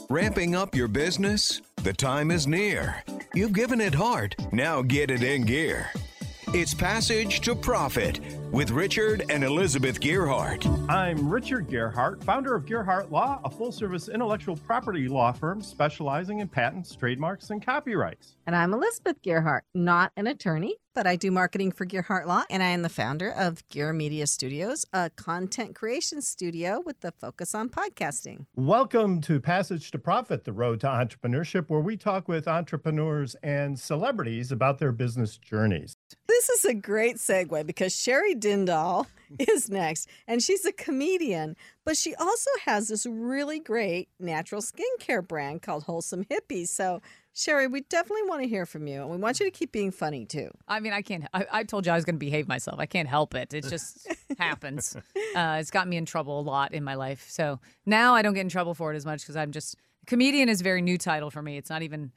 Ramping up your business? The time is near. You've given it heart. Now get it in gear. It's Passage to Profit with Richard and Elizabeth Gearhart. I'm Richard Gearhart, founder of Gearhart Law, a full-service intellectual property law firm specializing in patents, trademarks, and copyrights. And I'm Elizabeth Gearhart, not an attorney, but I do marketing for Gearhart Law, and I am the founder of Gear Media Studios, a content creation studio with the focus on podcasting. Welcome to Passage to Profit, the road to entrepreneurship, where we talk with entrepreneurs and celebrities about their business journeys. This is a great segue because Sherry Dindal is next, and she's a comedian, but she also has this really great natural skincare brand called Wholesome Hippies. So, Sherry, we definitely want to hear from you, and we want you to keep being funny, too. I mean, I can't. I told you I was going to behave myself. I can't help it. It just happens. It's gotten me in trouble a lot in my life. So now I don't get in trouble for it as much because I'm just comedian is a very new title for me. It's not even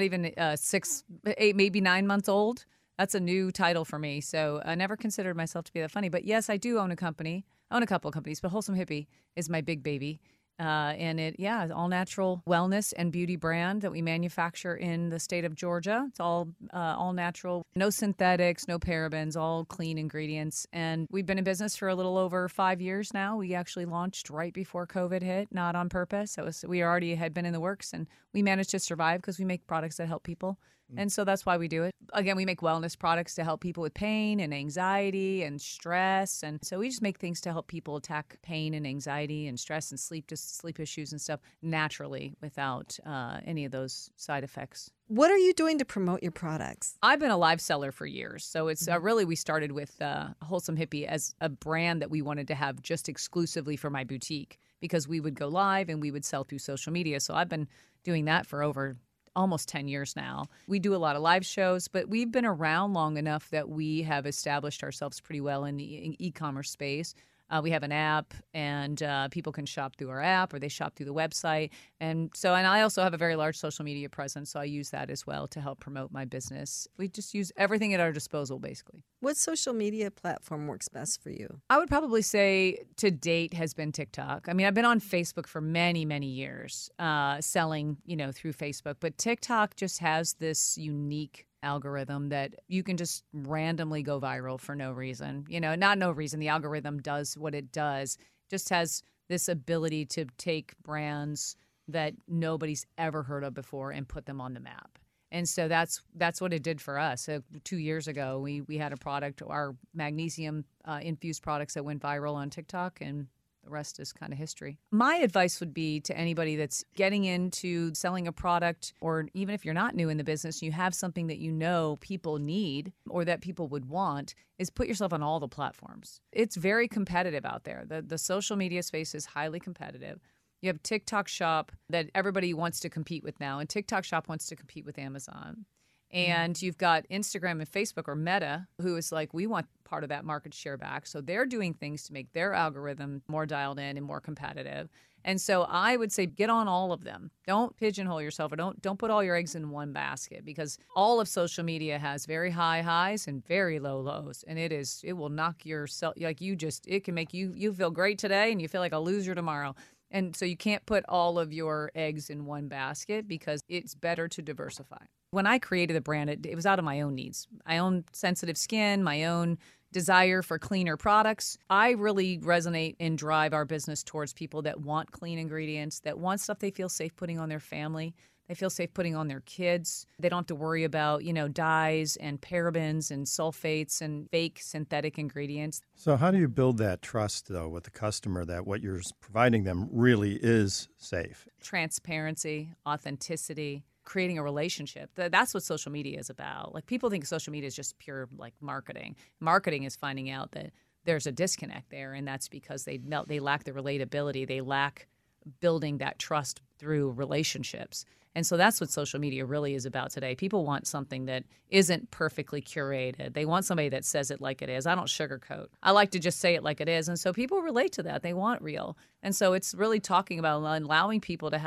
6, 8, maybe 9 months old. That's a new title for me. So I never considered myself to be that funny. But yes, I do own a company. I own a couple of companies, but Wholesome Hippie is my big baby. And it's all natural wellness and beauty brand that we manufacture in the state of Georgia. It's all natural, no synthetics, no parabens, all clean ingredients. And we've been in business for a little over 5 years now. We actually launched right before COVID hit, not on purpose. We already had been in the works, and we managed to survive because we make products that help people. And so that's why we do it. Again, we make wellness products to help people with pain and anxiety and stress. And so we just make things to help people attack pain and anxiety and stress and sleep issues and stuff naturally without any of those side effects. What are you doing to promote your products? I've been a live seller for years. So it's really, we started with Wholesome Hippie as a brand that we wanted to have just exclusively for my boutique because we would go live and we would sell through social media. So I've been doing that for over almost 10 years now. We do a lot of live shows, but we've been around long enough that we have established ourselves pretty well in the e-commerce space. We have an app, and people can shop through our app or they shop through the website. And I also have a very large social media presence, so I use that as well to help promote my business. We just use everything at our disposal, basically. What social media platform works best for you? I would probably say to date has been TikTok. I mean, I've been on Facebook for many, many years, selling, through Facebook. But TikTok just has this unique algorithm that you can just randomly go viral for no reason. Not no reason. The algorithm does what it does. Just has this ability to take brands that nobody's ever heard of before and put them on the map. And so that's what it did for us. So 2 years ago, we had a product, our magnesium infused products that went viral on TikTok, and the rest is kind of history. My advice would be to anybody that's getting into selling a product, or even if you're not new in the business, you have something that people need or that people would want, is put yourself on all the platforms. It's very competitive out there. The social media space is highly competitive. You have TikTok Shop that everybody wants to compete with now, and TikTok Shop wants to compete with Amazon. And you've got Instagram and Facebook, or Meta, who is like, we want part of that market share back. So they're doing things to make their algorithm more dialed in and more competitive. And so I would say get on all of them. Don't pigeonhole yourself, or don't put all your eggs in one basket, because all of social media has very high highs and very low lows. And it will knock yourself, it can make you feel great today and you feel like a loser tomorrow. And so you can't put all of your eggs in one basket, because it's better to diversify. When I created the brand, it was out of my own needs. My own sensitive skin, my own desire for cleaner products. I really resonate and drive our business towards people that want clean ingredients, that want stuff they feel safe putting on their family. They feel safe putting on their kids. They don't have to worry about, dyes and parabens and sulfates and fake synthetic ingredients. So how do you build that trust, though, with the customer that what you're providing them really is safe? Transparency, authenticity, creating a relationship. That's what social media is about. Like, people think social media is just pure marketing. Marketing is finding out that there's a disconnect there, and that's because they lack the relatability. They lack building that trust through relationships. And so that's what social media really is about today. People want something that isn't perfectly curated. They want somebody that says it like it is. I don't sugarcoat. I like to just say it like it is. And so people relate to that. They want real. And so it's really talking about allowing people to have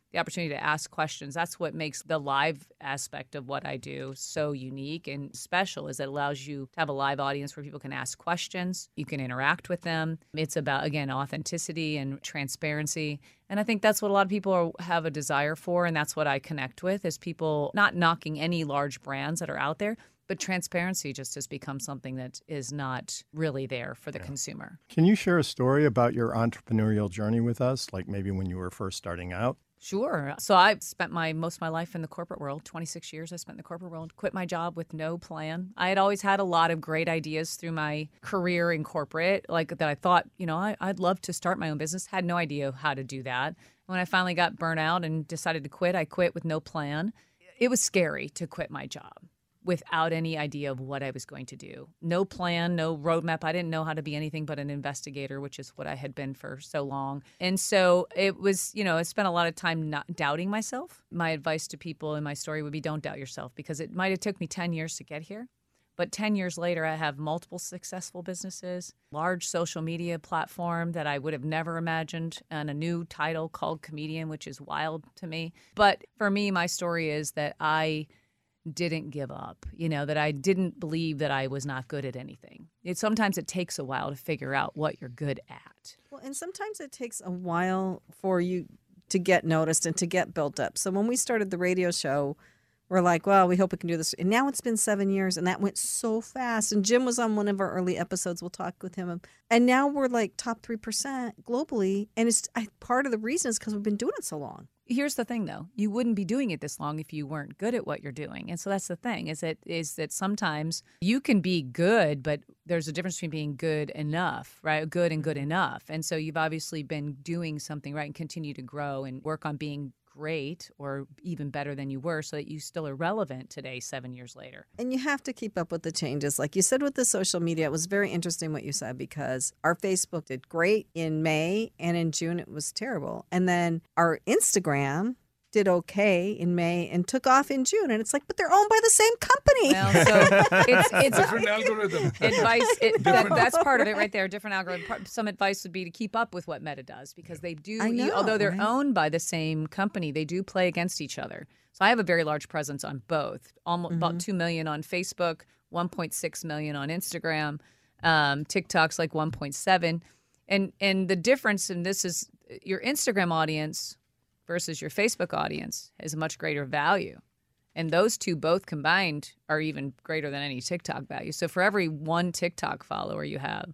the opportunity to ask questions. That's what makes the live aspect of what I do so unique and special, is it allows you to have a live audience where people can ask questions. You can interact with them. It's about, again, authenticity and transparency. And I think that's what a lot of people have a desire for, and that's what I connect with, is people not knocking any large brands that are out there, but transparency just has become something that is not really there for the consumer. Can you share a story about your entrepreneurial journey with us, like maybe when you were first starting out? Sure. So I spent most of my life in the corporate world. 26 years I spent in the corporate world. Quit my job with no plan. I had always had a lot of great ideas through my career in corporate, like that I thought, I'd love to start my own business. Had no idea how to do that. When I finally got burnt out and decided to quit, I quit with no plan. It was scary to quit my job without any idea of what I was going to do. No plan, no roadmap. I didn't know how to be anything but an investigator, which is what I had been for so long. And so it was, I spent a lot of time not doubting myself. My advice to people in my story would be, don't doubt yourself, because it might have took me 10 years to get here. But 10 years later, I have multiple successful businesses, large social media platform that I would have never imagined, and a new title called comedian, which is wild to me. But for me, my story is that I didn't give up, that I didn't believe that I was not good at anything. Sometimes it takes a while to figure out what you're good at. Well, and sometimes it takes a while for you to get noticed and to get built up. So when we started the radio show, we're like, well, we hope we can do this. And now it's been 7 years, and that went so fast. And Jim was on one of our early episodes. We'll talk with him. And now we're like top 3% globally. And part of the reason is because we've been doing it so long. Here's the thing, though. You wouldn't be doing it this long if you weren't good at what you're doing. And so that's the thing, is that sometimes you can be good, but there's a difference between being good enough, right? Good and good enough. And so you've obviously been doing something right and continue to grow and work on being great or even better than you were so that you still are relevant today, 7 years later. And you have to keep up with the changes. Like you said with the social media, it was very interesting what you said, because our Facebook did great in May, and in June it was terrible. And then our Instagram did okay in May and took off in June. And it's like, but they're owned by the same company. Well, so it's different algorithm. Advice. That's part of it right there. Different algorithm. Some advice would be to keep up with what Meta does, because they do, although they're owned by the same company, they do play against each other. So I have a very large presence on both. Almost about 2 million on Facebook, 1.6 million on Instagram. TikTok's like 1.7. And the difference in this is your Instagram audience versus your Facebook audience has a much greater value. And those two both combined are even greater than any TikTok value. So for every one TikTok follower you have,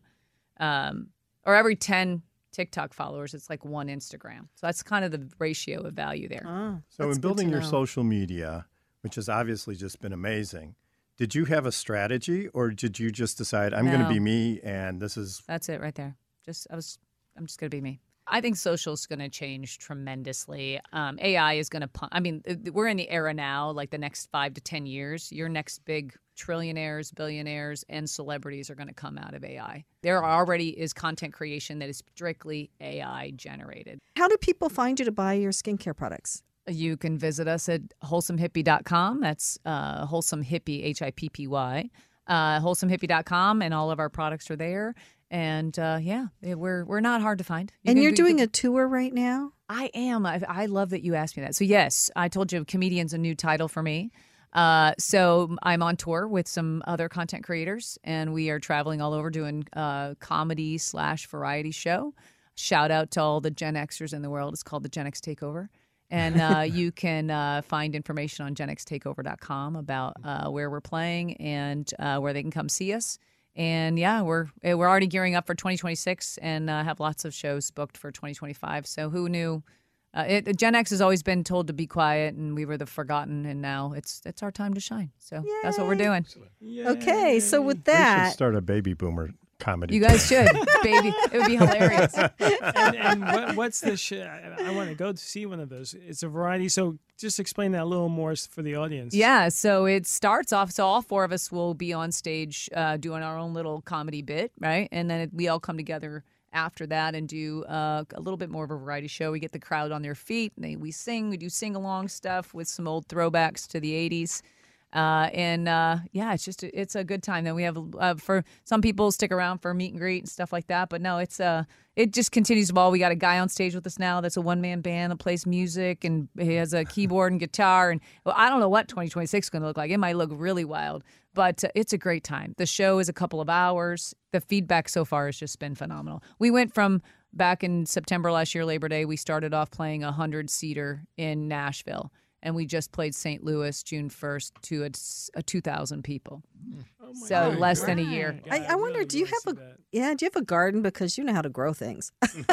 or every 10 TikTok followers, it's like one Instagram. So that's kind of the ratio of value there. So in building your social media, which has obviously just been amazing, did you have a strategy, or did you just decide, I'm going to be me, and this is... That's it right there. I'm just going to be me. I think social is going to change tremendously. AI is going to we're in the era now, like the next 5 to 10 years, your next big trillionaires, billionaires, and celebrities are going to come out of AI. There already is content creation that is strictly AI generated. How do people find you to buy your skincare products? You can visit us at wholesomehippie.com. That's wholesome hippie, HIPPY. Wholesomehippie.com, and all of our products are there. And we're not hard to find. You're doing a tour right now? I am. I love that you asked me that. So yes, I told you comedian's a new title for me. So I'm on tour with some other content creators, and we are traveling all over doing comedy/variety show. Shout out to all the Gen Xers in the world. It's called the Gen X Takeover. And you can find information on genxtakeover.com about where we're playing and where they can come see us. And yeah, we're already gearing up for 2026 and have lots of shows booked for 2025. So who knew? Gen X has always been told to be quiet, and we were the forgotten, and now it's our time to shine. So that's what we're doing. Yay. Okay, so with We that, should start a baby boomer comedy. You guys should, baby. It would be hilarious. And what's the I want to go to see one of those. It's a variety. So just explain that a little more for the audience. Yeah, so it starts off, so all four of us will be on stage doing our own little comedy bit, right? And then we all come together after that and do a little bit more of a variety show. We get the crowd on their feet. We sing. We do sing-along stuff with some old throwbacks to the 80s. It's a good time. Then we have for some people stick around for meet and greet and stuff like that. But no, it just continues to evolve. We got a guy on stage with us now that's a one-man band that plays music, and he has a keyboard and guitar. And I don't know what 2026 is going to look like. It might look really wild, but it's a great time. The show is a couple of hours. The feedback so far has just been phenomenal. We went from back in September last year, Labor Day, we started off playing a 100-seater in Nashville. And we just played St. Louis June 1st to a 2,000 people. So God. less than a year. I wonder, do you have a garden? Because you know how to grow things.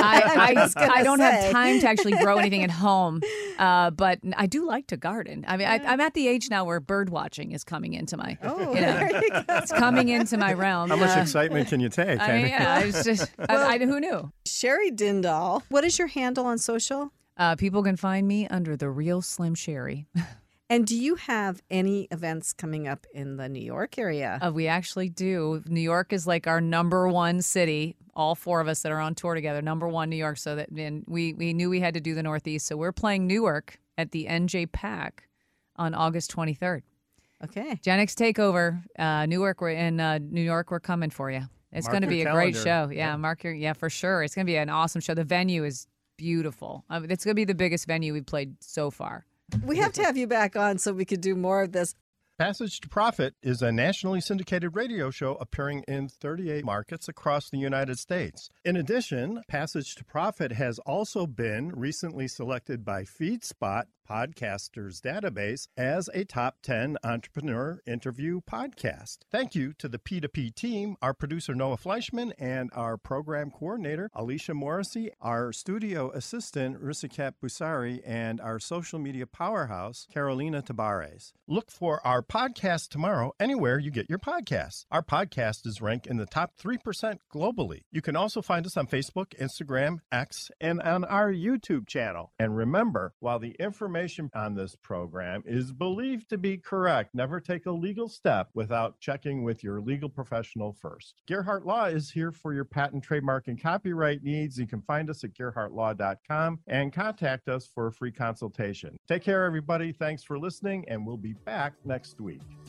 I don't have time to actually grow anything at home, but I do like to garden. I mean, I'm at the age now where bird watching is coming into my, it's coming into my realm. How much excitement can you take? It's just, who knew? Sherry Dindal, what is your handle on social? People can find me under The Real Slim Sherry. And do you have any events coming up in the New York area? We actually do. New York is like our number one city. All four of us that are on tour together, number one New York. So that we knew we had to do the Northeast. So we're playing Newark at the NJ PAC on August 23rd. Okay. Gen X Takeover, Newark. We're in New York. We're coming for you. It's going to be a great show. Yeah, for sure. It's going to be an awesome show. The venue is beautiful. It's going to be the biggest venue we've played so far. We have to have you back on so we could do more of this. Passage to Profit is a nationally syndicated radio show appearing in 38 markets across the United States. In addition, Passage to Profit has also been recently selected by FeedSpot Podcasters Database as a top 10 entrepreneur interview podcast. Thank you to the P2P team, our producer Noah Fleischman, and our program coordinator Alicia Morrissey, our studio assistant Risikat Busari, and our social media powerhouse Carolina Tabares. Look for our podcast tomorrow anywhere you get your podcasts. Our podcast is ranked in the top 3% globally. You can also find us on Facebook, Instagram, X, and on our YouTube channel. And remember, while the information on this program is believed to be correct, never take a legal step without checking with your legal professional first. Gerhardt Law is here for your patent, trademark, and copyright needs. You can find us at gerhardtlaw.com and contact us for a free consultation. Take care, everybody. Thanks for listening, and we'll be back next week.